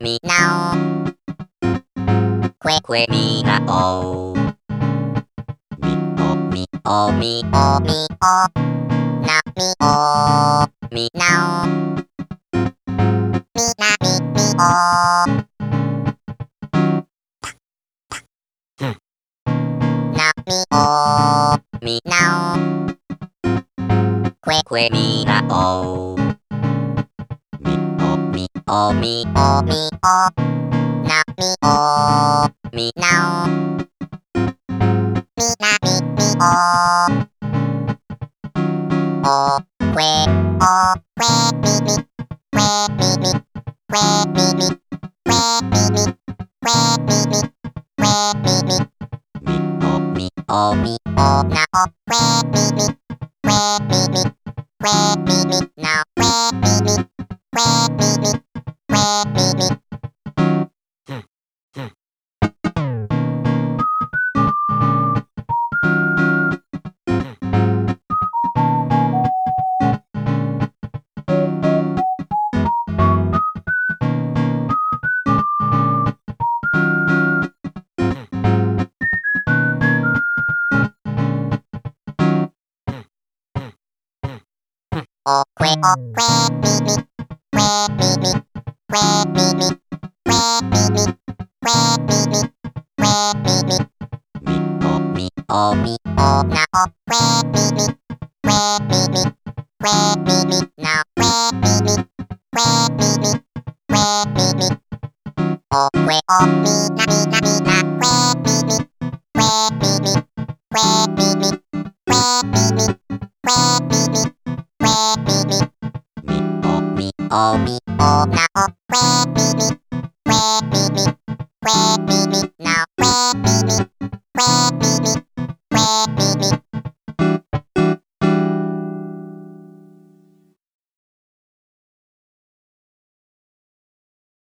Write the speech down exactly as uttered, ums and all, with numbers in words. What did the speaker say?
みなおくえくえみなおみおみおみおみおなみおみなおみなみみおなみおみなおくえくえみなおみおみおみおみおなみおみなおみなみみおおくえおくえみみくえみみくえみみくえみみくえみみくえみみみおみおみおなおくえみみくえみみくえみみなおくえみみくえみみくえみみおくえおくえみみくえみみくえみみくえみみくえみみくえみみみおみおみおなおくえみみくえみみくえみみなおくえみみくえみみくえみみおくえおみなみなみなくえみみくえみみくえみみくえみみくえみみくえみみみおみおみおなおくえみみくえみみ